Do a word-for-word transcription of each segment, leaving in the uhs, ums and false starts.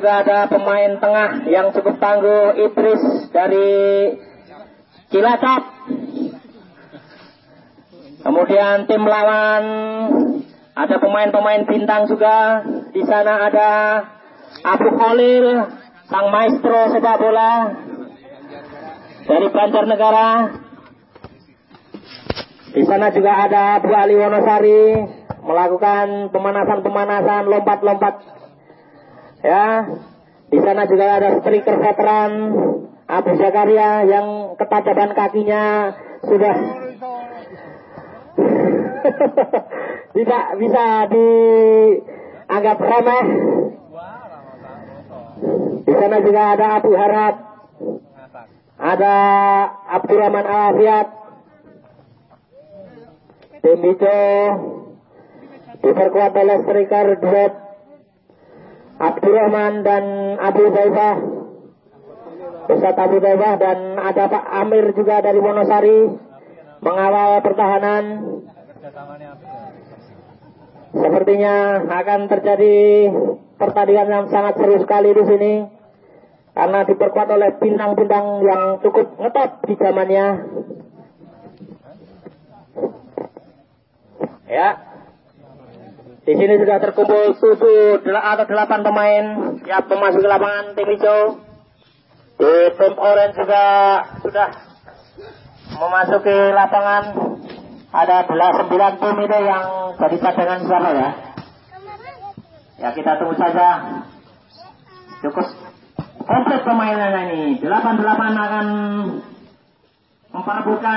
juga ada pemain tengah yang cukup tangguh, Idris dari Cilacap. Kemudian tim lawan ada pemain-pemain bintang juga. Di sana ada Abu Khalil, sang maestro sepak bola dari Banjarnegara. Di sana juga ada Bu Ali Wonosari melakukan pemanasan-pemanasan, lompat-lompat. Ya, di sana juga ada striker veteran Abu Zakaria yang ketajaman kakinya sudah tidak bisa dianggap remeh. Di sana juga ada Abu Harap, ada Abdurrahman Al-Afiat, tim hijau diperkuat oleh striker duet Abdurrahman dan Abu Zaifah, Ustadz Abu Zaifah, dan ada Pak Amir juga dari Wonosari mengawal pertahanan. Sepertinya akan terjadi pertandingan yang sangat seru sekali di sini karena diperkuat oleh bintang-bintang yang cukup ngetop di zamannya. Ya, di sini sudah terkumpul tujuh atau delapan pemain siap memasuki lapangan tim hijau. Di tim orange juga sudah memasuki lapangan. Ada sembilan tim itu yang jadi cadangan sana ya. Ya, kita tunggu saja. Cukup komplit permainannya ini. delapan delapan akan memperebutkan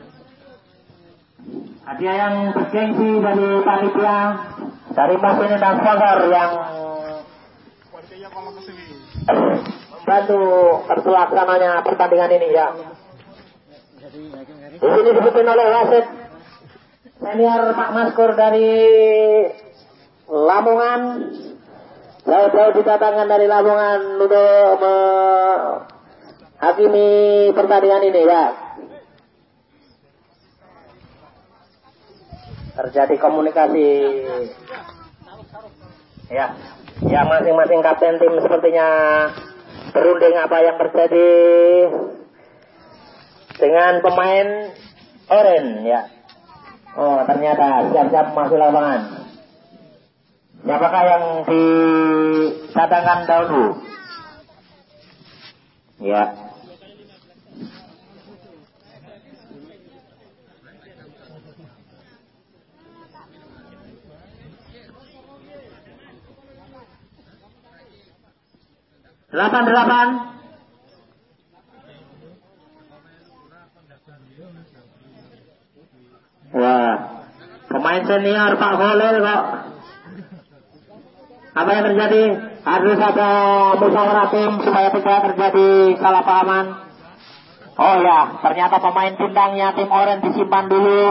hadiah yang bergengsi dari panitia, dari Masini dan sponsor yang bantu terselaksananya pertandingan ini ya. Di sini dipimpin oleh wasit senior Pak Maskur dari Lamongan, jauh-jauh didatangkan dari Lamongan untuk menghakimi pertandingan ini ya. Terjadi komunikasi ya, ya masing-masing kapten tim sepertinya berunding apa yang terjadi dengan pemain orange ya. Oh, ternyata siap-siap masuk lapangan. Siapakah yang didatangkan dahulu? Ya. Delapan delapan. Wah, pemain senior Pak Khalil kok. Apa yang terjadi? Harus ada musyawarah tim supaya tidak terjadi salah pahaman. Oh ya, ternyata pemain bintangnya tim orange disimpan dulu.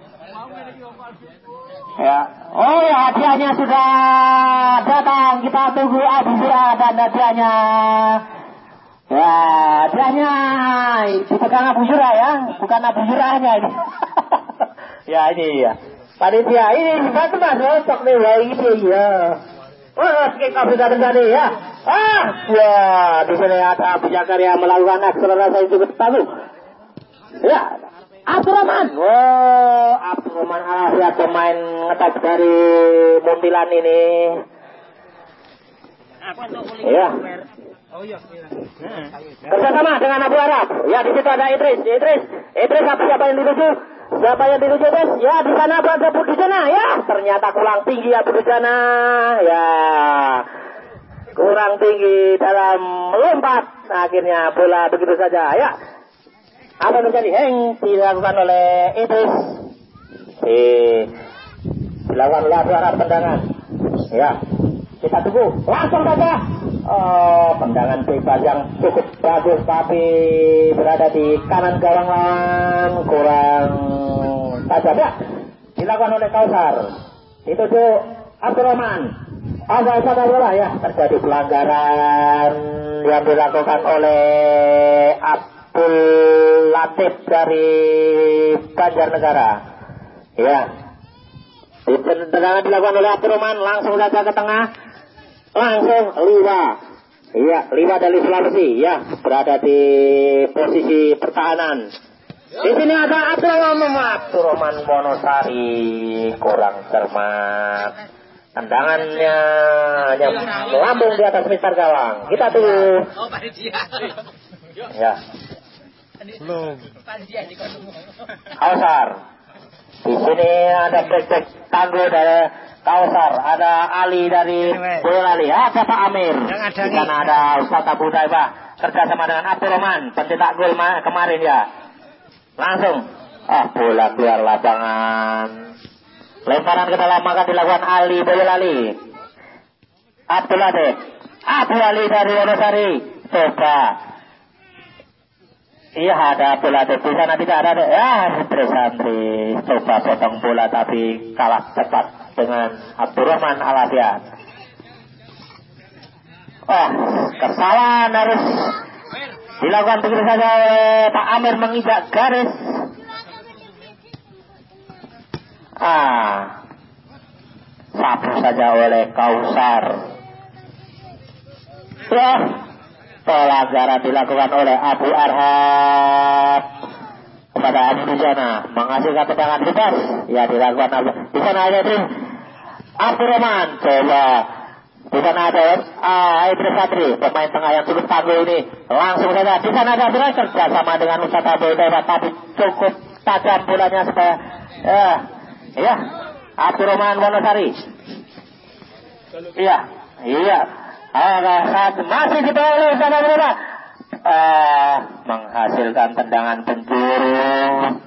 Ya. Oh ya, hadiahnya sudah datang. Kita tunggu Abu Zura dan hadiahnya. Ya, hadiahnya dipegang Abu Zura ya, bukan Abu Zuranya ini. Ya ini ya. Panitia ini bantu mas, cocok nih lagi ya. Wah, kita sudah terjadi ya. Ah, ya di sini ada Abu Zakaria melakukan akselerasi yang cukup bagus. Ya, Abdurrahman. Oh, Abdurrahman Al-Afiat pemain ngetop dari Muntilan ini. Ya. Oh iya. Bersama dengan Abu Arab. Ya, di situ ada Idris. Idris, Idris apa siapa yang dituju? Siapa yang dituju, Idris? Ya, di sana ada Abu Dujana. Ya, ternyata kurang tinggi Abu Dujana. Ya, kurang tinggi dalam melompat. Akhirnya bola begitu saja. Ya, apa yang terjadi? Heng dilakukan oleh Idris. Eh, dilakukan oleh Abu Arab tendangan. Ya, kita tunggu. Langsung saja. Oh, tendangan bebas yang cukup bagus tapi berada di kanan gawang lawan, kurang tajam ya. Dilakukan oleh Kausar. Itu tuh Abdurrahman. Ada pada bola ya, terjadi pelanggaran yang dilakukan oleh Abdul Latif dari Banjarnegara. Ya. Tendangan dilakukan oleh Abdurrahman, langsung saja ke tengah. Langsung Liwa Iya, lima dari Sulawesi. Ya, berada di posisi pertahanan. Di sini ada Abdurrahman Abdurrahman Wonosari, kurang cermat. Tendangannya yang melambung di atas mistar gawang. Kita tunggu. Ya. Belum. Kausar. Di sini ada back-back tangguh dari Kausar. Ada Ali dari Boyolali. Ada Pak Amir. Di sana ada Ustaz Abu Daibah. Kerjasama dengan Abdurrahman. Pencetak gol kemarin ya. Langsung. Ah, bola keluar lapangan. Lemparan ke dalam maka dilakukan Ali Boyolali. Abdul Latif. Abu Ali dari Wonosari. Coba. Iya ada Abdul Latif. Di sana tidak ada. Ya Trisandri. Coba potong bola tapi kalah cepat dengan Abdurrahman Alafiat. Oh, kesalahan harus dilakukan begitu saja oleh Pak Amir menginjak garis. Ah, sapu saja oleh Kausar. Wah, pelanggaran dilakukan oleh Abu Arhab kepada Abu Dujana, menghasilkan tendangan bebas. Ya dilakukan Abu. Di sana ada tim Abdurrahman. Coba. Di sana ada ah, Idris Satri, pemain tengah yang cukup tangguh ini. Langsung saja. Di sana ada Abdurrahman kerjasama dengan Ustaz Abu Daibah, tapi cukup tajam bolanya supaya. Ya. Iya, Abdurrahman Wonosari. Iya, iya. Ah, masih di bawah sana berapa? Ah, menghasilkan tendangan penjuru.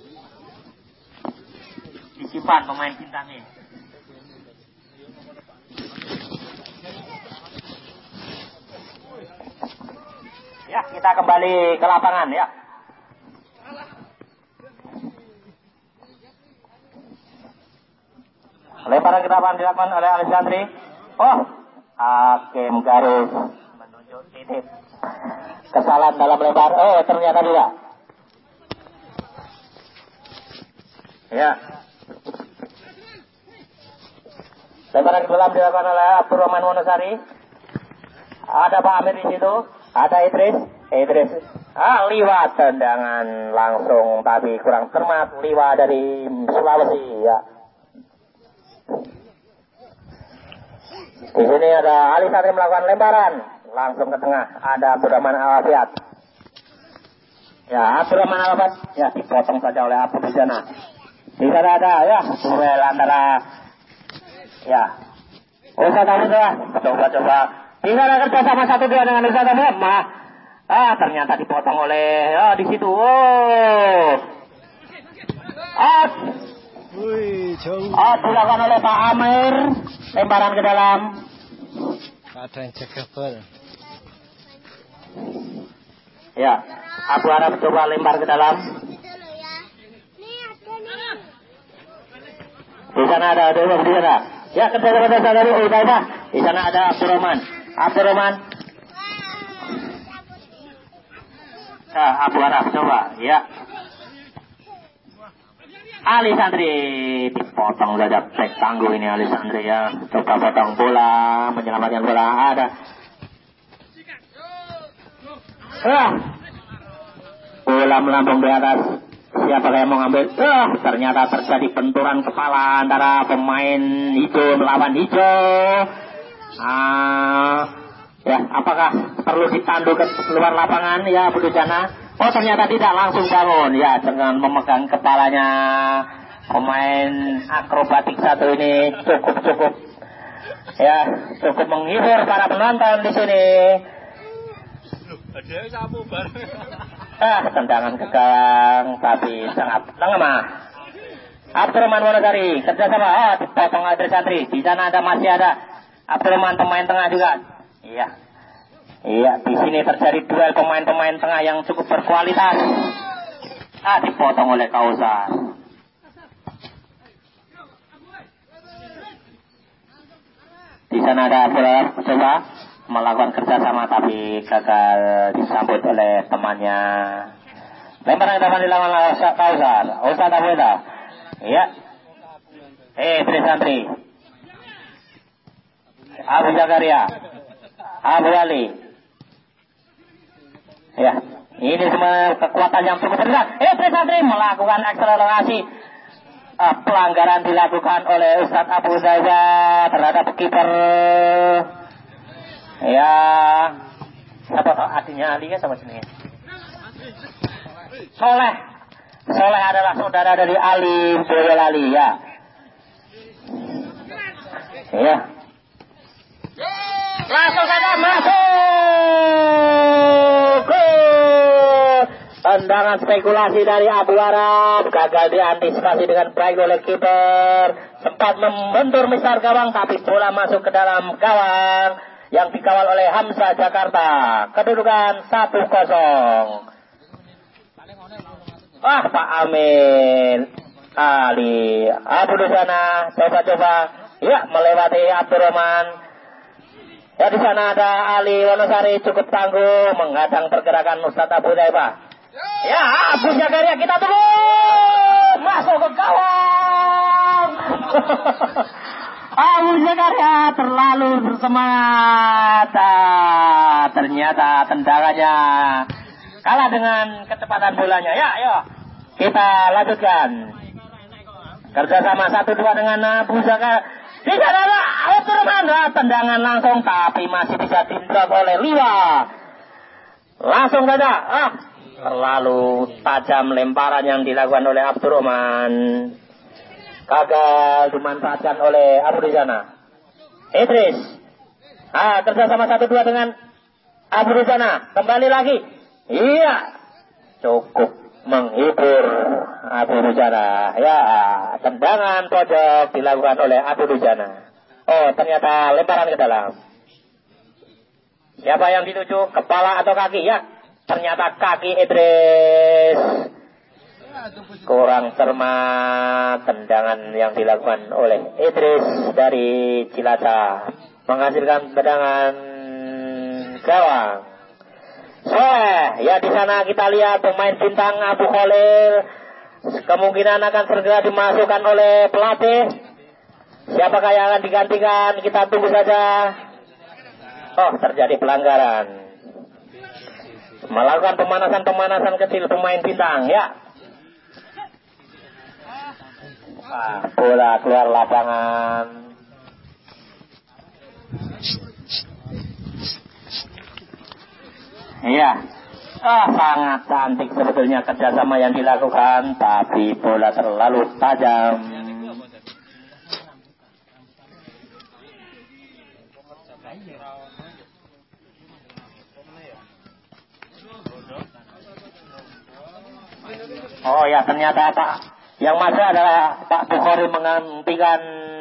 Disimpan pemain bintangnya. Ya, kita kembali ke lapangan ya. Lemparan ke depan dilakukan oleh Alexandri. Oh, hakim garis menunjuk titik. Kesalahan dalam lempar. Oh, ternyata tidak. Ya. Lemparan ke dalam dilakukan oleh Abdurrahman Wonosari. Ada Pak Amir di situ. Ada Idris. Idris. Ah, liwat tendangan langsung tapi kurang cermat. Liwat dari Sulawesi ya. Di sini ada Ali Satri melakukan lemparan langsung ke tengah. Ada Abdurrahman Alafiat. Ya, Abdurrahman Alafiat ya dipotong saja oleh Abu Dujana. Di sana ada ya duel antara ya Ustaz Abu Daibah. Coba-coba. Di sana kerja sama satu dua dengan Ustaz Abu Daibah. Ah, ternyata dipotong oleh oh di situ. Oh. Ah. Wih, jauh. Oh, dilakukan oleh Pak Amir. Lemparan ke dalam. Ada yang jaga bal. Ya, Abu Arab coba lempar ke dalam. Di sana ada Dewa di sana. Ya, kerja-kerja dari Udaibah. Di sana ada Abdurrahman. Abdurrahman. Nah, Abu Arab coba. Ya. Ali Sandri dipotong saja back tangguh ini Ali Sandri ya. Coba potong bola, menyelamatkan bola ada. Ah. Bola melambung di atas. Siapa yang mau ngambil? Ah, ternyata terjadi benturan kepala antara pemain hijau melawan hijau. Ah, ya, apakah perlu ditandu ke luar lapangan ya Bu Dujana? Oh ternyata tidak, langsung bangun ya dengan memegang kepalanya pemain akrobatik satu ini cukup cukup ya cukup menghibur para penonton di sini. Ah, tendangan ke gawang tapi sangat lemah. Abdurrahman Wonosari kerjasama. Ah, dipotong Idris Satri. Di sana ada masih ada Abdurrahman pemain tengah juga. Iya. Iya, di sini terjadi duel pemain-pemain tengah yang cukup berkualitas. Ah, dipotong oleh Kausar. Di sana ada Abdullah coba melakukan kerjasama tapi gagal disambut oleh temannya. Lemparan ke depan dilakukan oleh Kausar. Ustaz Abweda. Iya. Eh, Trisandri. Abu Zakaria. Abu Ali. Ya, ini semua kekuatan yang cukup besar. Idris Sadri melakukan akselerasi. Uh, pelanggaran dilakukan oleh Ustadz Abu Zaiza terhadap kiper. Ya, apa tau artinya Ali ya sama sini? Soleh. Soleh adalah saudara dari Ali Boyolali ya. Ya. Langsung saja masuk. Tendangan spekulasi dari Abu Arab gagal diantisipasi dengan baik oleh kiper. Sempat membentur misar gawang tapi bola masuk ke dalam gawang yang dikawal oleh Hamzah Jakarta. Kedudukan satu kosong. Wah, Pak Amin Ali Abu Dusana coba-coba ya melewati Abdurrahman. Ya, di sana ada Ali Wonosari cukup tangguh menghadang pergerakan Ustadz Abu Zaibah. Ya, Abu Zakaria kita tunggu masuk ke gawang. Abu Zakaria terlalu bersemangat. Ah, ternyata tendangannya kalah dengan kecepatan bolanya. Ya, ayo kita lanjutkan. Kerjasama satu dua dengan Abu Zakaria. Di sana ada Abdurrahman, tendangan langsung tapi masih bisa dindrop oleh Liwa. Langsung saja. Ah, terlalu tajam lemparan yang dilakukan oleh Abdurrahman. Gagal dimanfaatkan oleh Abu Rizana. Idris. Ah, kerjasama satu dua dengan Abu Rizana. Kembali lagi. Iya. Cukup menghibur Abu Rizana. Ya, tendangan pojok dilakukan oleh Abu Rizana. Oh, ternyata lemparan ke dalam. Siapa yang dituju? Kepala atau kaki? Ya. Ternyata kaki Idris. Kurang cermat tendangan yang dilakukan oleh Idris dari Cilacap menghasilkan tendangan gawang. Soleh, ya di sana kita lihat pemain bintang Abu Khalil kemungkinan akan segera dimasukkan oleh pelatih. Siapakah yang akan digantikan? Kita tunggu saja. Oh, terjadi pelanggaran. Melakukan pemanasan-pemanasan kecil pemain bintang, ya. Ah, bola keluar lapangan. Iya. Ah, sangat cantik sebetulnya kerjasama yang dilakukan, tapi bola terlalu tajam. Oh ya, ternyata Pak yang masuk adalah Pak Bukhari menggantikan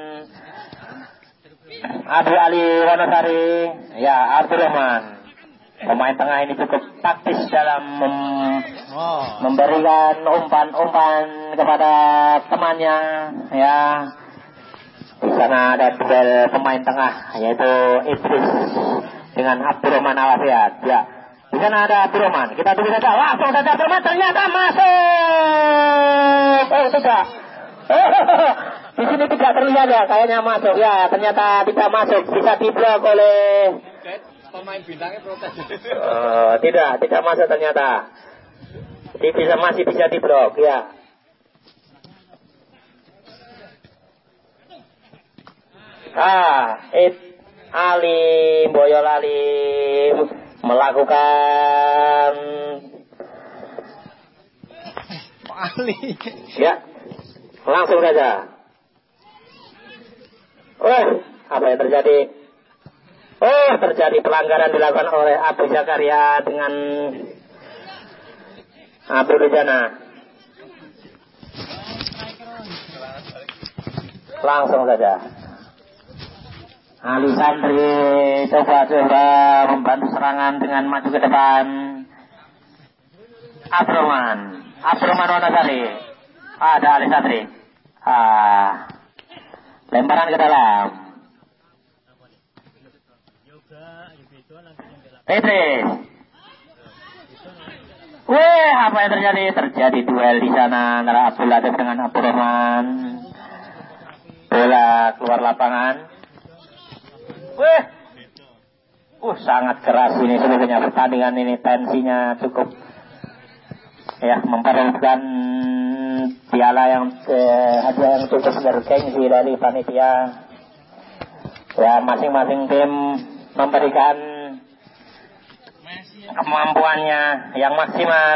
Abu Ali Wonosari. Ya, Abdurrahman. Pemain tengah ini cukup taktis dalam mem memberikan umpan-umpan kepada temannya. Ya, di sana ada duel pemain tengah yaitu Idris dengan Abdurrahman Alafiat. Ya. Di sana ada Abdurrahman. Kita tunggu saja. Langsung saja Abdurrahman ternyata masuk. Oh, tidak. Di sini tidak terlihat ya. Kayaknya masuk ya. Ternyata tidak masuk. Bisa diblok oleh pemain bintangnya protes. Uh, tidak, tidak masuk ternyata. Jadi bisa masih bisa diblok ya. Ah, it Ali Boyolali melakukan Ali. Ya, langsung saja. Wah, apa yang terjadi? Oh, terjadi pelanggaran dilakukan oleh Abu Zakaria dengan Abu Dujana. Langsung saja. Ali Sandri coba-coba membantu serangan dengan maju ke depan. Abdurrahman, Abdurrahman Wonosari. Ada Ali Sandri. Ah, lemparan ke dalam. Idris. Wih, apa yang terjadi? Terjadi duel di sana antara Abdul Latif dengan Abdurrahman. Bola keluar lapangan. Wih, Uh, sangat keras ini sebenarnya pertandingan ini, tensinya cukup ya, memperebutkan piala yang eh, hadiah yang cukup bergengsi dari panitia. Ya, masing-masing tim memberikan kemampuannya yang maksimal.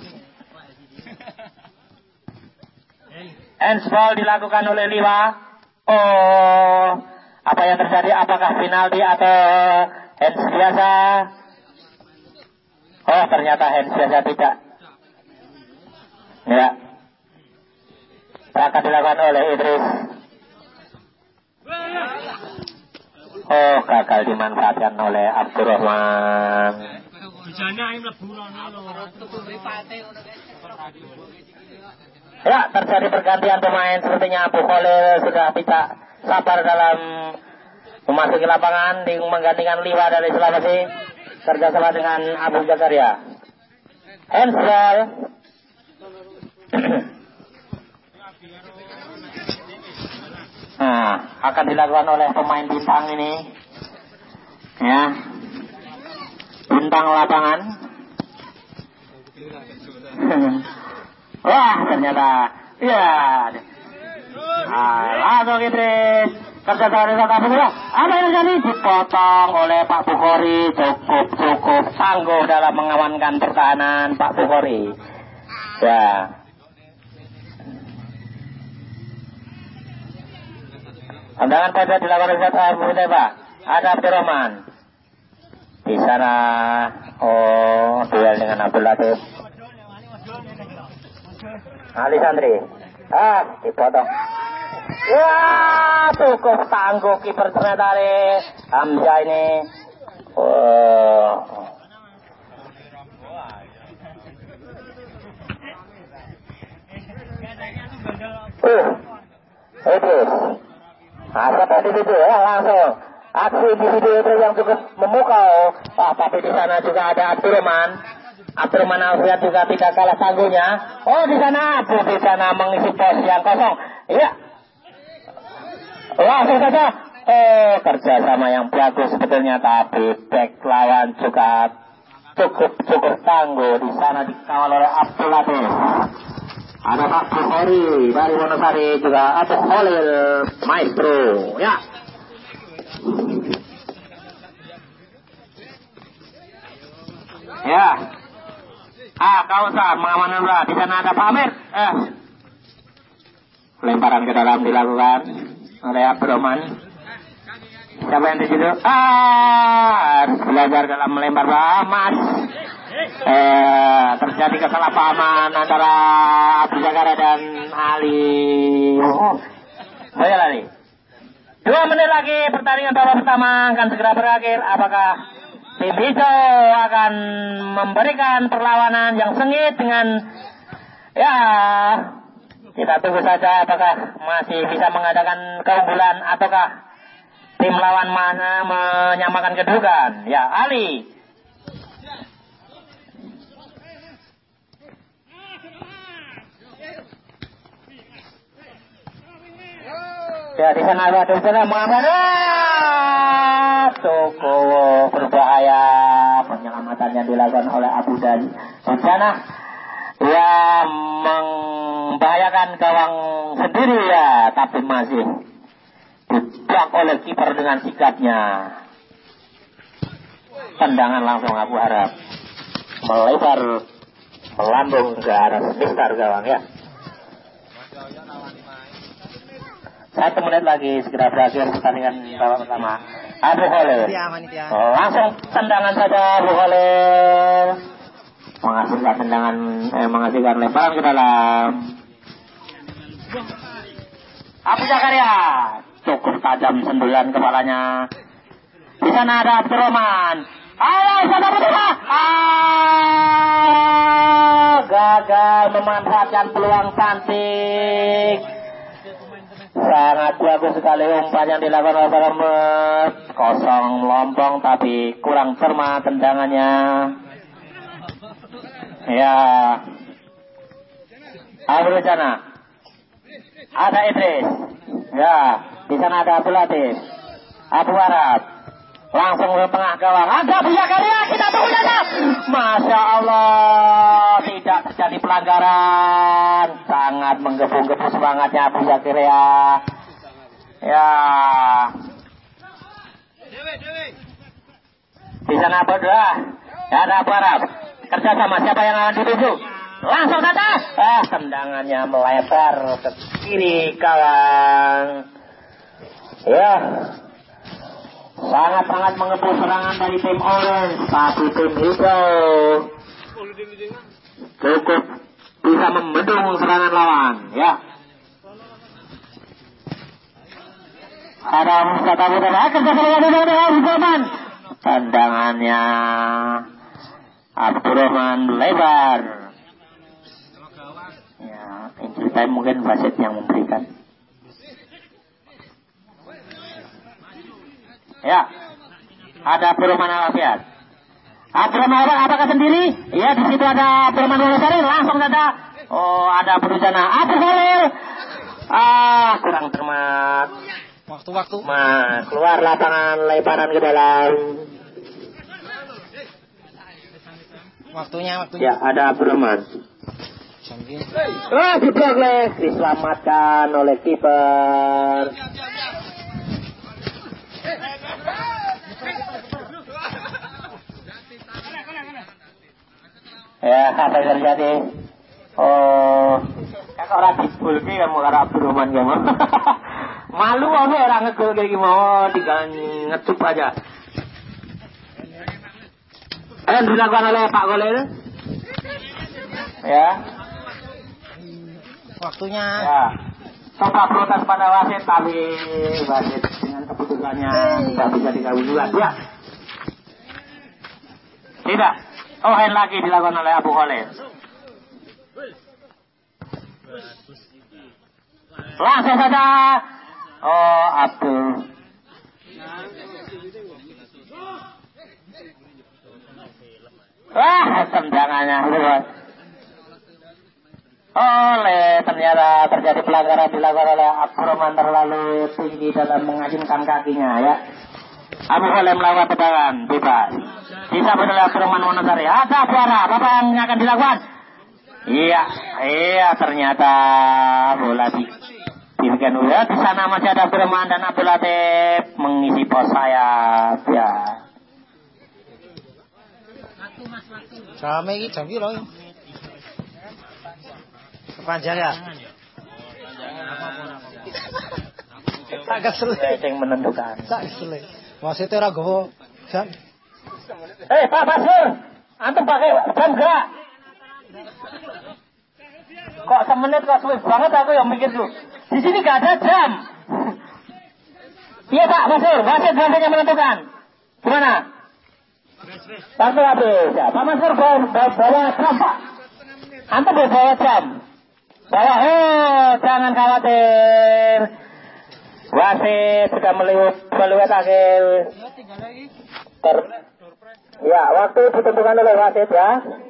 Handsball dilakukan oleh Liwa. Oh, apa yang terjadi? Apakah penalti atau hands biasa? Oh, ternyata hands biasa tidak. Ya, akan dilakukan oleh Idris. Oh, gagal dimanfaatkan oleh Abdurrahman. Ya, terjadi pergantian pemain. Sepertinya Abu Khalil sudah tidak sabar dalam memasuki lapangan, di menggantikan Liwa dari Sulawesi kerjasama dengan Abu Zakaria. Handsball. Nah, akan dilakukan oleh pemain bintang ini, ya, bintang lapangan. Wah, ternyata, ya, ah, langsung Idris kerja dari Kota Bukori. Apa yang terjadi? Dipotong oleh Pak Bukhari. Cukup cukup tangguh dalam mengamankan pertahanan Pak Bukhari. Ya. Tendangan pada dilakukan oleh Abu Teba. Ada Abdurrahman. Di sana, oh, duel dengan Abdul Latif. Ali Sandri. Ah, dipotong. Ya, cukup tangguh kiper ternyata dari Hamzah ini. Oh. Uh, Idris. Nah, siapa di situ ya, langsung aksi individu itu yang cukup memukau. Ah, tapi di sana juga ada Abdurrahman. Abdurrahman Alfiat juga tidak kalah tangguhnya. Oh, di sana Abu di sana mengisi pos yang kosong. Iya. Langsung saja. Oh, kerjasama yang bagus sebetulnya, tapi back lawan juga cukup cukup tangguh. Di sana dikawal oleh Abdul Latif. Ada Pak Bukhari dari Wonosari, juga Abu Khalil Maestro. Ya. Ya. Ah, kau sah mengamankan bola. Di sana ada Pak Amir. Eh. Lemparan ke dalam dilakukan oleh Abdurrahman. Siapa yang di situ? Ah, harus belajar dalam melempar bola. Mas. Eh, terjadi kesalahpahaman antara Abu Zakaria dan Ali. Oh, saya lari. Dua menit lagi pertandingan babak pertama akan segera berakhir. Apakah tim hijau akan memberikan perlawanan yang sengit dengan, ya, kita tunggu saja apakah masih bisa mengadakan keunggulan ataukah tim lawan mana menyamakan kedudukan. Ya, Ali. Ya, di sana ada di sana mengamankan. Cukup berbahaya. Penyelamatannya dilakukan oleh Abu Dan. Di sana ya membahayakan gawang sendiri ya, tapi masih diblok oleh kiper dengan sikapnya. Tendangan langsung Abu harap melebar melambung ke arah sekitar gawang ya. Satu menit lagi segera berakhir pertandingan babak pertama. Abu Khalil. Langsung tendangan saja Abu Khalil. Menghasilkan tendangan, eh, menghasilkan lemparan ke dalam. Abu Zakaria. Cukup tajam sendulan kepalanya. Di sana ada Abdurrahman. Ayo, sana berapa? Ah, gagal memanfaatkan peluang cantik. Sangat bagus sekali umpan yang dilakukan oleh Barmet. Kosong melompong tapi kurang cermat tendangannya. Ya. Abu di sana. Ada Idris. Ya. Di sana ada Abdul Latif. Abu Arab. Langsung ke tengah gawang. Ada Buya Karya, kita tunggu saja. Masya Allah, tidak terjadi pelanggaran. Sangat menggebu-gebu semangatnya Buya Karya. Ya. Di sana berdua. Ya ada Arab. Kerja sama siapa yang akan dituju? Langsung saja. Ah, tendangannya melebar ke kiri gawang. Ya. Sangat-sangat mengepung serangan dari tim orange, tapi tim hijau cukup bisa membendung serangan lawan. Ya, ada Mustafa Putera kerjasama dengan Abdurrahman. Tendangannya Abdurrahman lebar. Ya, injury time mungkin wasit yang memberikan. Ya, ada Abdurrahman Al-Afiat. Abdurrahman apakah sendiri? Ya, di situ ada Abdurrahman Al-Afiat. Langsung saja. Oh, ada berencana. Abdul Khalil. Ah, kurang cermat. Waktu-waktu. Mas, keluar lapangan lebaran ke dalam. Waktunya, waktunya. Ya, ada Abdurrahman. Ah, diblok, diselamatkan oleh kiper. Ya, apa yang terjadi? Oh, kakak orang dibul ki kamu karo Abdurrahman kamu. Malu kamu orang ngegol kayak gimana, tinggal ngecup aja. Eh, dilakukan oleh Pak Golel. Ya. Waktunya. Ya. Coba protes pada wasit, tapi wasit dengan keputusannya tidak bisa digabung juga. Ya. Tidak. Oh, hand lagi dilakukan oleh Abu Khalil. Langsung saja. Oh, Abdul. Wah, tendangannya. Oleh ternyata terjadi pelanggaran dilakukan oleh Abdurrahman terlalu tinggi dalam mengajungkan kakinya, ya. Abu Khalil melakukan tendangan bebas. Bisa oleh Abdurrahman Wonosari. Ada suara, apa yang akan dilakukan? Iya, iya ternyata bola di diberikan udah. Di sana masih ada Abdurrahman dan Abdul Latif mengisi pos sayap, ya. Jam iki jam iki lho. Kepanjang ya? Tak kesel Yang menentukan. Tak kesel. Wasite ora gowo jam. Eh, Pak Basur, antum pakai jam enggak? Kok semenit kok sulit banget, aku yang mikir dulu. Di sini enggak ada jam. Iya Pak Basur, wasit wasitnya menentukan. Gimana? Waktu habis. Ya, Pak Basur bawa, bawa jam Pak. Antum bawa jam. Bawa, oh jangan khawatir. Wasit sudah melihat melihat akhir. Ter Ya, waktu ditentukan oleh wasit, ya.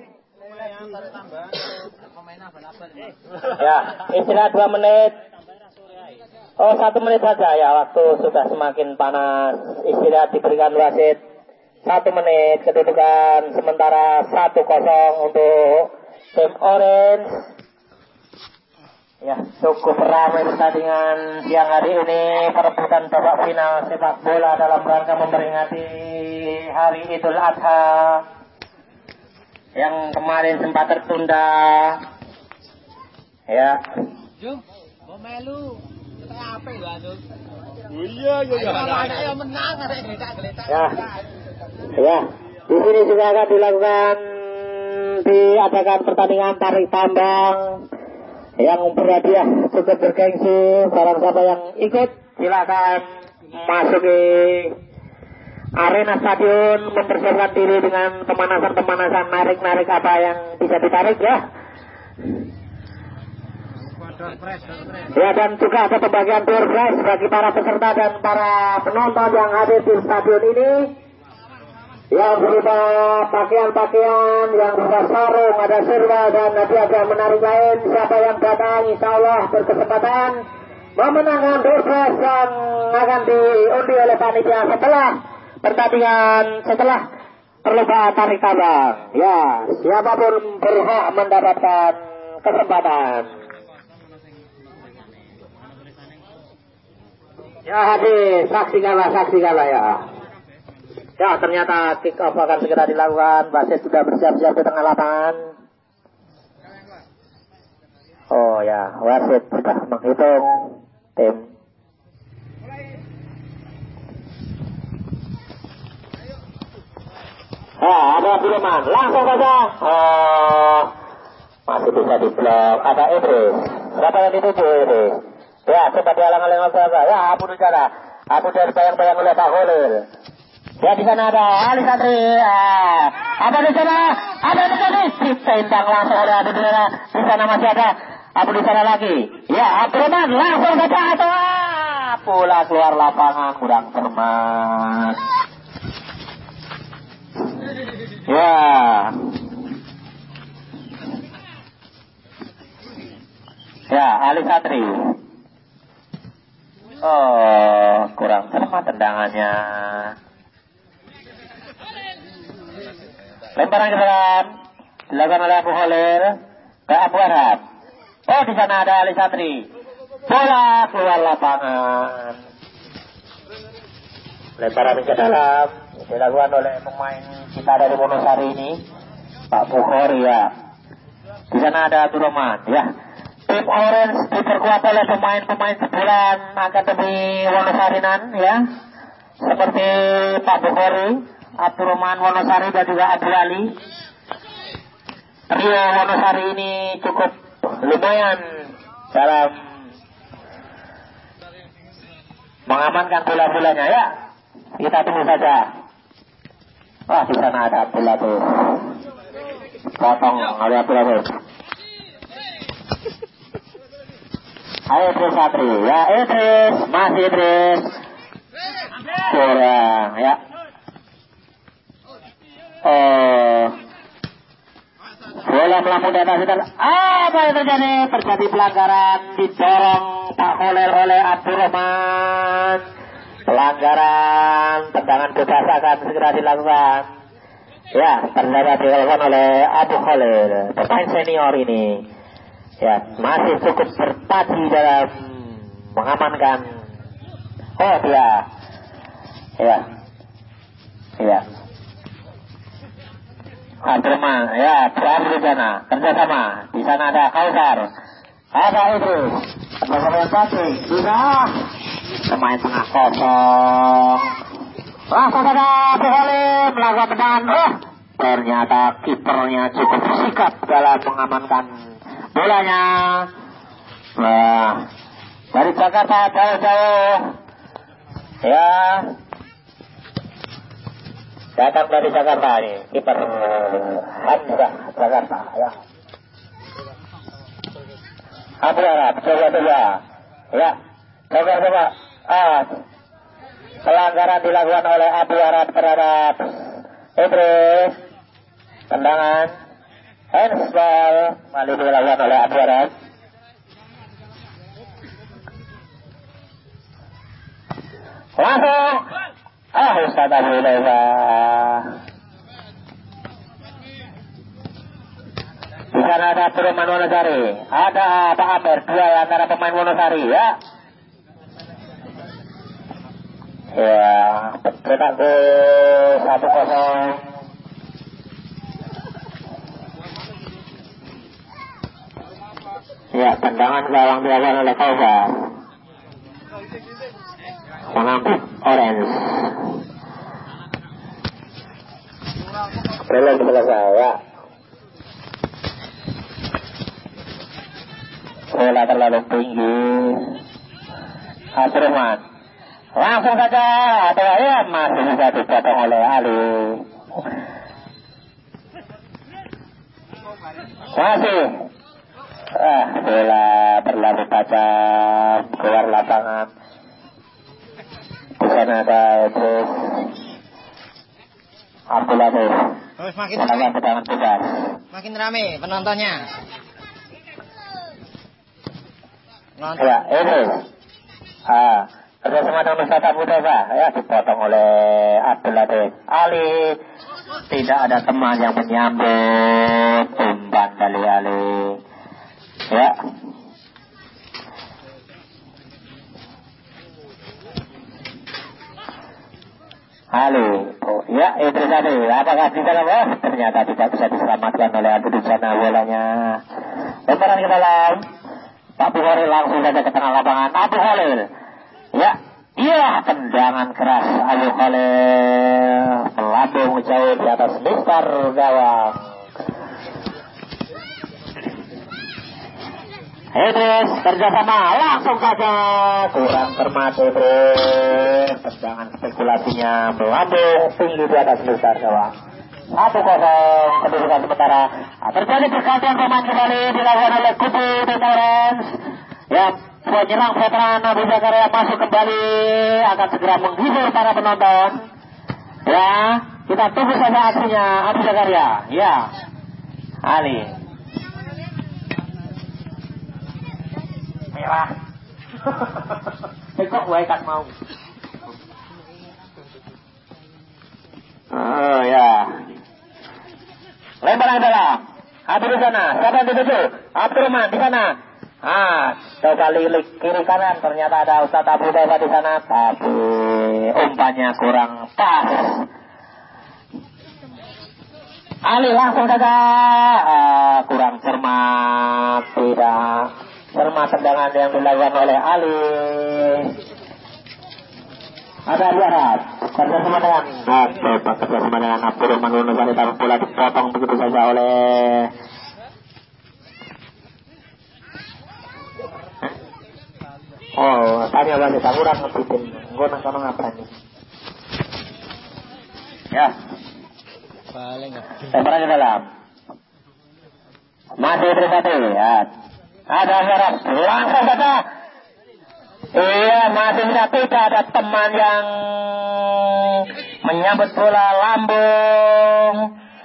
Ya, istilah dua menit. Oh, satu menit saja ya, waktu sudah semakin panas. Istilah diberikan wasit satu menit, kedudukan sementara satu kosong untuk tim Orange. Ya, cukup ramai pertandingan siang hari ini, perebutan babak final sepak bola dalam rangka memperingati hari Idul Adha yang kemarin sempat tertunda. Ya. Jung, mau melu. Kita apa ya, Jung? Oh iya, iya, iya. Ayo menang, geletak-geletak. Ya. Ya, di sini juga akan dilakukan diadakan pertandingan tarik tambang yang berhadiah cukup bergengsi. Barang siapa yang ikut silakan masuki arena stadion, mempersiapkan diri dengan pemanasan-pemanasan, narik-narik apa yang bisa ditarik, ya. Ya, dan juga ada pembagian door prize bagi para peserta dan para penonton yang hadir di stadion ini, yang berupa pakaian-pakaian, yang berupa sarung, ada serba dan ada menarik lain. Siapa yang datang insya Allah berkesempatan memenangkan door prize yang akan diundi oleh panitia setelah pertandingan setelah perlombaan tarik tambang. Ya, siapapun berhak mendapatkan kesempatan. Ya, hadir, saksikanlah, saksikanlah ya. Ya, ternyata kick off akan segera dilakukan. Wasit sudah bersiap-siap di tengah lapangan. Oh ya, wasit sudah menghitung tim. Ah, ada Abdurrahman, langsung saja. Oh, masih bisa diblok. Ada Idris. Siapa yang dituju Idris? Ya, sempat dihalang-halang oleh Bapak. Ya, Abu Nujara. Abu dari bayang-bayang oleh Pak Holil. Ya, di sana ada Ali Satri. Ah, apa di sana? Ada di sana. Ditendang langsung oleh Abu Nujara. Di sana masih ada Abu di sana lagi. Ya, Abdurrahman langsung saja atau bola keluar lapangan, kurang cermat. Ya. Ya, Ali Satri. Oh, kurang cermat tendangannya. Lemparan ke dalam. Dilakukan oleh Abu Khalil ke Abu Arab. Oh, di sana ada Ali Satri. Bola keluar lapangan. Lemparan ke dalam. Dilakukan oleh pemain kita dari Wonosari ini, Pak Bukhari ya. Di sana ada Abdurrahman ya. Tim Orange diperkuat oleh pemain-pemain sebulan Akademi Wonosarinan ya. Seperti Pak Bukhari, Abdurrahman Wonosari dan juga Abu Ali. Trio Wonosari ini cukup lumayan dalam mengamankan bola-bolanya ya. Kita tunggu saja. Wah, di sana ada Abdullah tuh. Potong oleh Abdullah tuh. Ayo Idris Satri. Ya Idris. Masih Idris. Kurang ya. Oh. Bola melambung di atas itu. Apa yang terjadi? Terjadi pelanggaran. Didorong Pak Khalil oleh Abdurrahman. Pelanggaran tendangan bebas akan segera dilakukan. Ya, ternyata dilakukan oleh Abu Khalil, pemain senior ini. Ya, masih cukup bertaji dalam mengamankan. Oh dia, ya, ya. Abdurrahman, ya, berada di sana, kerjasama. Di sana ada Kausar, ada Idris, ada Patrick, sudah. Pemain tengah kosong. Langsung ada Abu Khalil melakukan tendangan. Oh, ternyata kipernya cukup sikap dalam mengamankan bolanya. Wah, dari Jakarta jauh-jauh. Ya, datang dari Jakarta nih kiper Hamzah Jakarta. Ya, Abu Arab coba-coba. Ya, coba-coba. Ah, pelanggaran dilakukan oleh Abu Arab terhadap Idris. Tendangan handsball malah dilakukan oleh Abu Arab. Langsung ah Ustaz Abu Leva. Di sana ada pemain Wonosari, ada Pak Amir, dua antara pemain Wonosari ya. Ya, cetak gol satu kosong. Ya, tendangan gawang dilakukan oleh Kausar. Mengambil Orange. Belum selesai ya. Bola terlalu tinggi. Abdurrahman. Langsung saja, atau ya masih bisa dipotong oleh Ali. Masih. Ah, bola terlalu tajam keluar lapangan. Di sana ada terus Abdullah tuh. Terus makin rame. Tendangan bebas. Makin rame penontonnya. Nonton. Ya, ini. Ah. Kerjasama dengan Ustaz Abu Daba, ya, dipotong oleh Abdul Latif Ali. Tidak ada teman yang menyambut umpan dari Ali. Ya. Ali, oh, ya, itu tadi. Apakah di dalam? Oh, ternyata tidak bisa diselamatkan oleh Adu di sana bolanya. Lemparan ke dalam. Pak Bukhari langsung saja ke tengah lapangan. Abu Khalil. Ya, iya, tendangan keras Abu Khalil melambung jauh di atas mister gawang. Idris kerjasama langsung saja kurang cermat Idris. Tendangan spekulasinya melambung tinggi di atas mister gawang. Satu kosong kedudukan sementara. Terjadi pergantian pemain kembali dilakukan oleh Kubu di Torrens. Ya, penyerang veteran Abu Zakaria masuk kembali akan segera menghibur para penonton. Ya, kita tunggu saja aksinya Abu Zakaria. Ya, Ali. Merah. Kok wae kan mau. Oh ya. Lemparan dalam. Abdul di sana. Siapa yang dituju? Abdurrahman di sana. Ah, coba lilik kiri kanan. Ternyata ada Ustaz Abu Daba di sana. Tapi umpannya kurang pas. Ali langsung saja. Ah, kurang cermat. Tidak cermat tendangan yang dilakukan oleh Ali. Ada Arab kerjasama dengan nah, coba kerjasama dengan Abdurrahman Nusani, tapi bola dipotong begitu saja oleh oh tanya wanita kurang ngebitin gue nonton apa nih ya paling seberang ke dalam masih bersatu ya ada Arab langsung saja. Iya, masih tidak ada teman yang menyambut bola lambung.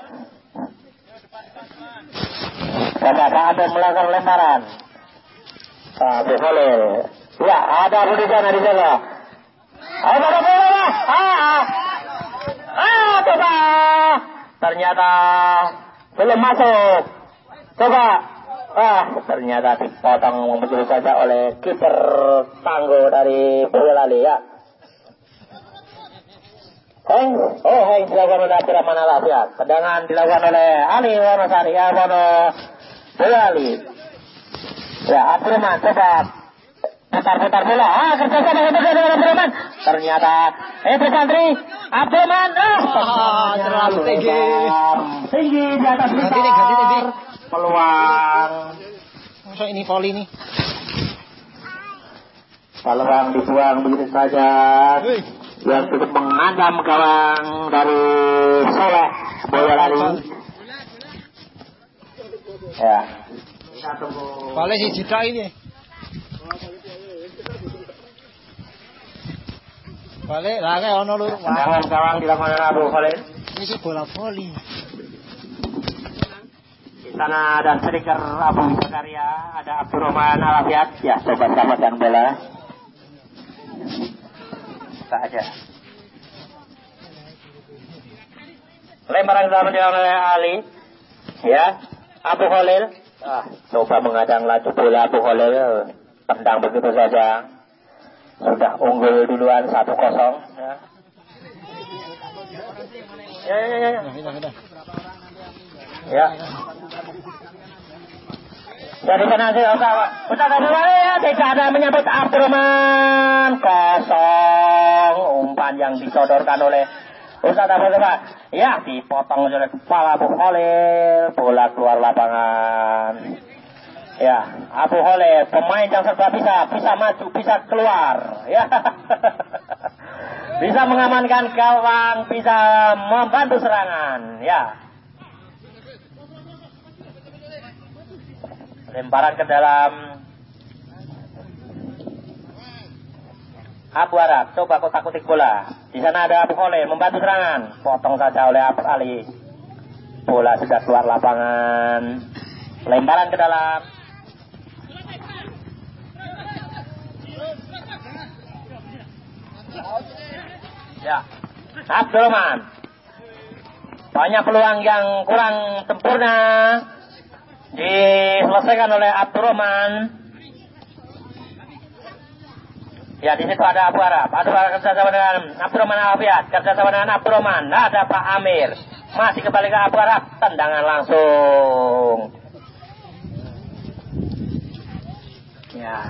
Coba ada melakukan lemparan. Abu Khalil. Ya, ada Abu di sana di sana. Ayo ada bola. Ah, ah, coba. Ternyata belum masuk. Coba. Ah, ternyata dipotong begitu saja oleh kiper tangguh dari Boyolali ya. Heng, oh Heng dilakukan oleh Abdurrahman Al-Afiat. Tendangan dilakukan oleh Ali Wonosari ya Wono Boyolali. Ya, Abdurrahman coba putar-putar bola. Ah, kerja sama dengan Abdurrahman. Ternyata eh Santri Abdurrahman. Ah, terlalu tinggi. Tinggi di atas mister. Peluang. Masa ini volley nih. Peluang dibuang begitu saja. Wih. Yang cukup mengadam gawang dari Soleh Boyolali. Ya. Kita tunggu. Volley si Cita ini. Volley lah kayak ono lur. Gawang dilakukan oleh Abu Khalil. Ini bola volley. Sana ada striker Abu Zakaria, ada Abdurrahman Al-Afiat. Ya, coba selamatkan bola. Tak aja. Lemparan dalam oleh Ali. Ya, Abu Khalil. Ah, coba mengadang laju bola Abu Khalil. Tendang begitu saja. Sudah unggul duluan satu kosong. Ya. Ya, ya, ya. Ya. Ya. Jadi penasih Ustaz Ustaz Abu ya, tidak ada menyambut Abdurrahman. Kosong. Umpan yang disodorkan oleh Ustaz Abu Daba. Ya, dipotong oleh kepala Abu Khalil. Bola keluar lapangan. Ya, Abu Khalil pemain yang serba bisa, bisa maju, bisa keluar. Ya. Bisa mengamankan gawang, bisa membantu serangan. Ya. Lemparan ke dalam Abu Arab. Coba kotak-kotik bola. Di sana ada Abu Khalil membantu serangan. Potong saja oleh Abu Ali. Bola sudah keluar lapangan. Lemparan ke dalam. Ya, Abdurrahman. Banyak peluang yang kurang sempurna diselesaikan oleh Abdurrahman. Ya, di situ ada Abu Arab. Abu Arab kerjasama dengan Abdurrahman Al-Afiat. Kerjasama dengan Abdurrahman. Ada Pak Amir. Masih kembali ke Abu Arab. Tendangan langsung. Ya.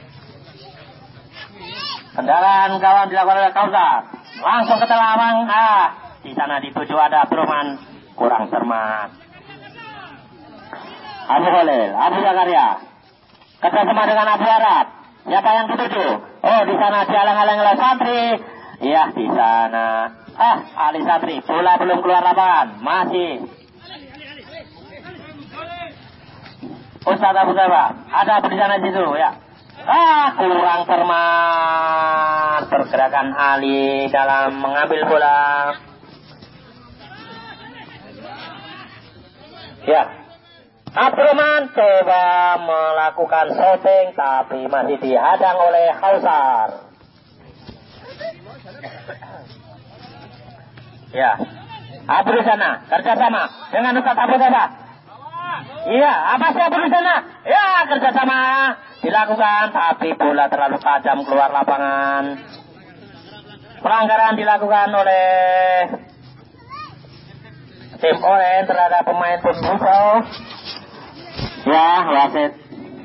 Tendangan gawang dilakukan oleh Kausar. Langsung ke telawang. Ah, di sana dituju ada Abdurrahman. Kurang cermat. Abu Khalil, Abu Zakaria. Kerjasama dengan Abu Arab. Siapa yang dituju? Oh, di sana dihalang-halang oleh Santri. Iya, di sana. Ah, Ali Santri. Bola belum keluar lapangan. Masih. Ustaz Abu Zaba. Ada di sana situ, ya. Ah, kurang cermat pergerakan Ali dalam mengambil bola. Ya. Abdurrahman coba melakukan shooting tapi masih dihadang oleh Kausar. Ya, Abu di sana kerjasama dengan Ustaz Abu Zaba. Iya, apa sih Abu di sana? Ya, kerjasama dilakukan tapi bola terlalu tajam keluar lapangan. Pelanggaran dilakukan oleh tim Oren terhadap pemain tim Musuh. Ya, wasit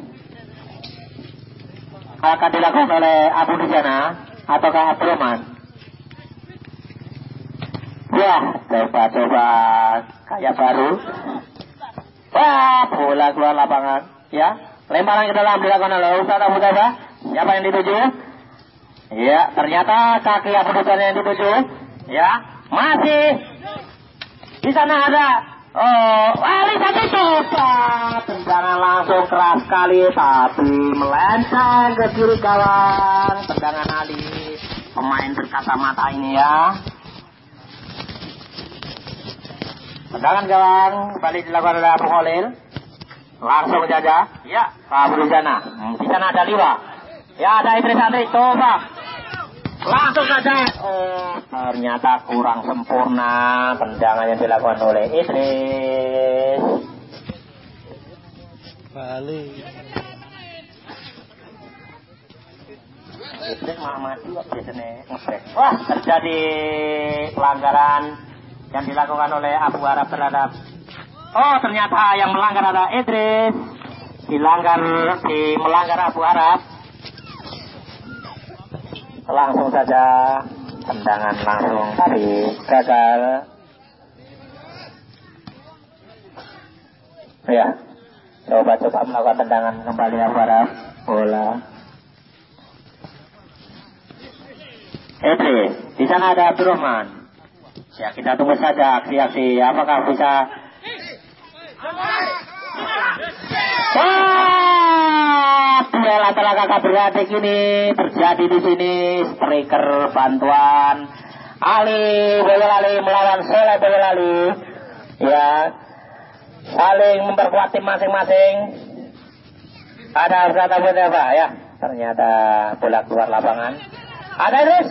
akan dilakukan oleh Abu di sana ataukah Abdurrahman? Ya, coba-coba kayak baru. Wah, bola keluar lapangan. Ya, lemparan ke dalam dilakukan oleh Ustaz Abu Zaba. Siapa yang dituju? Ya, ternyata kaki Abu Zaba yang dituju. Ya, masih di sana ada. Oh, Ali satu coba. Tendangan langsung keras sekali tapi melenceng ke kiri gawang. Tendangan Ali. Pemain berkacamata ini ya. Tendangan gawang kembali dilakukan oleh Abu Khalil. Langsung saja. Ya, Abu di sana. Di sana ada Liwa. Ya, ada Idris Andri. Coba. Langsung saja. Oh, ternyata kurang sempurna tendangan yang dilakukan oleh Idris. Balik. Idris Muhammad juga biasanya ngebrek. Wah, terjadi pelanggaran yang dilakukan oleh Abu Arab terhadap. Oh, ternyata yang melanggar adalah Idris. Dilanggar, di melanggar Abu Arab. Langsung saja tendangan langsung tapi gagal. Ya, coba-coba melakukan tendangan kembali Abu Arab. Bola. Idris, di sana ada Abdurrahman. Ya, kita tunggu saja aksi-aksi apakah bisa. Wah, duel antara kakak beradik ini terjadi di sini. Striker bantuan Ali Boyolali melawan Soleh Boyolali. Ya, saling memperkuat tim masing-masing. Ada Ustaz Abu Zaba ya. Ternyata bola keluar lapangan. Ada Idris.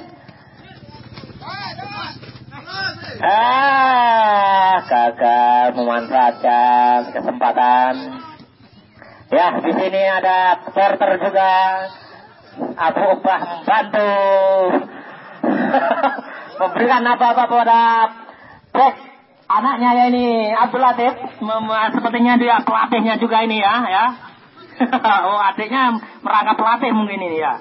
Ah, gagal memanfaatkan kesempatan. Ya, di sini ada supporter juga. Abu Ubah membantu memberikan apa-apa pada bek anaknya ya ini Abdul Latif. Sepertinya dia pelatihnya juga ini ya, ya. Oh, adiknya merangkap pelatih mungkin ini ya.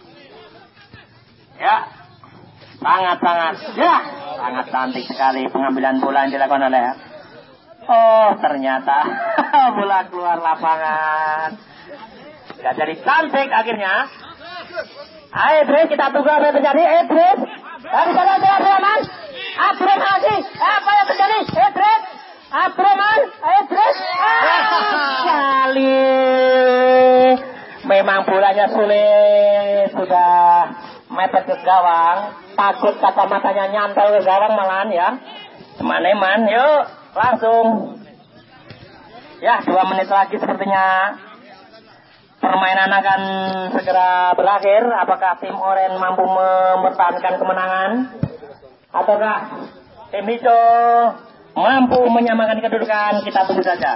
Ya. Sangat-sangat, ya, sangat cantik sekali pengambilan bola yang dilakukan oleh. Oh, ternyata bola keluar lapangan. Tidak jadi cantik akhirnya. Ayo, Idris, kita tunggu apa yang terjadi. Idris, dari sana ada Abdurrahman. Abdurrahman lagi. Apa yang terjadi? Idris, Abdurrahman, Idris. Sekali. Memang bolanya sulit, sudah mepet ke gawang. Takut kacamatanya nyantel ke gawang malahan ya. Teman-teman, yuk langsung. Ya, dua menit lagi sepertinya permainan akan segera berakhir. Apakah tim oranye mampu mempertahankan kemenangan ataukah tim hijau mampu menyamakan kedudukan? Kita tunggu saja.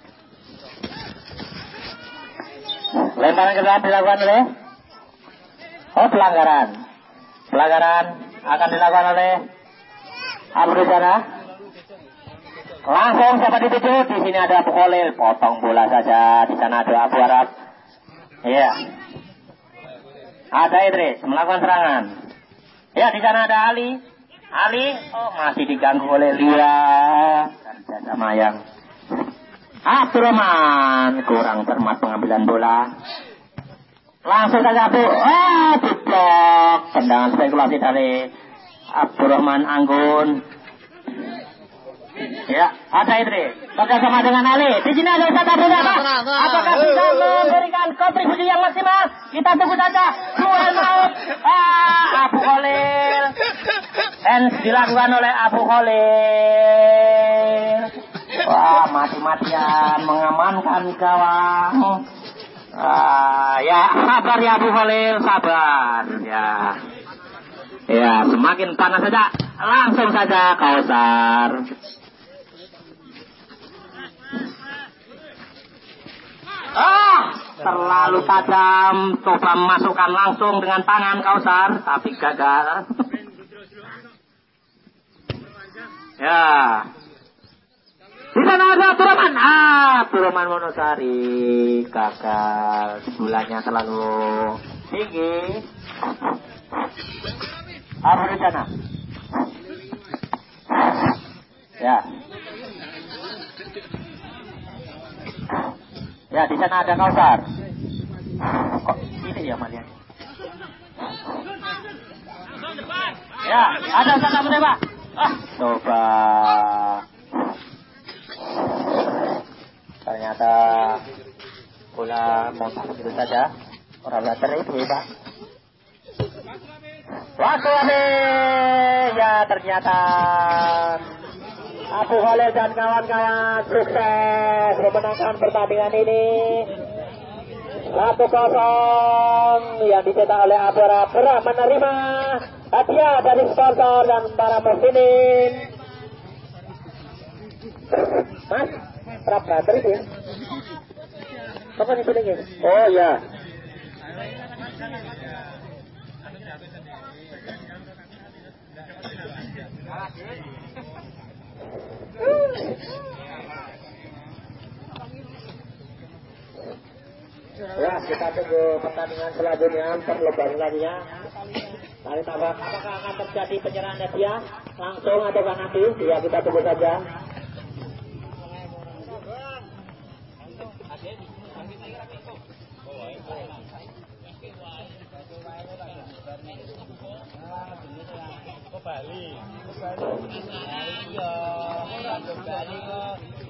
Lemparan keras dilakukan oleh oh pelanggaran. Pelanggaran akan dilakukan oleh Abu Rizana. Langsung siapa dituju? Di sini ada Abu Khalil, potong bola saja. Di sana ada Abu Arab. Iya. Ada Idris melakukan serangan. Ya, di sana ada Ali. Ali, oh masih diganggu oleh Lia. Dan jasa Mayang. Abdurrahman kurang cermat pengambilan bola. Langsung saja Abu. Ah, diblok. Tendangan spekulasi dari Abdurrahman Anggun. Ya, ada Idris bekerjasama dengan Ali. Di sini ada Ustaz Abdul Razak. Apakah bisa memberikan kontribusi yang maksimal? Kita tunggu saja. Duel maut. Ah, Abu Khalil. Hands dilakukan oleh Abu Khalil. Wah, mati-matian mengamankan gawang. Ah, ya, sabar ya Abu Khalil, sabar. Ya. Ya, semakin panas saja. Langsung saja Kausar. Ah, terlalu tajam. Coba masukkan langsung dengan tangan Kausar, tapi gagal. Ya. Di sana ada Abdurrahman. Ah, Abdurrahman Wonosari gagal. Bulanya terlalu tinggi. Abu Rizana. Ya. Ya, di sana ada Kausar. Kok ini ya Malian? Ya, ada Ustaz Abu Deba. Ah, coba. Ternyata bola mau begitu saja. Orang latar itu Pak. Waktu habis. Ya, ternyata Abu Khalil dan kawan-kawan sukses memenangkan pertandingan ini. Satu kosong yang dicetak oleh Abu Arab. Berah menerima hadiah dari sponsor dan para muslimin. Mas, berapa itu ya? Kapan itu lagi? Oh ya. Ya, kita tunggu pertandingan selanjutnya, terlebih lagi ya. Kali tabak, apakah akan terjadi penyerahan hadiah langsung atau nanti? Ya, kita tunggu saja. Bali, Bali, iya, Bali.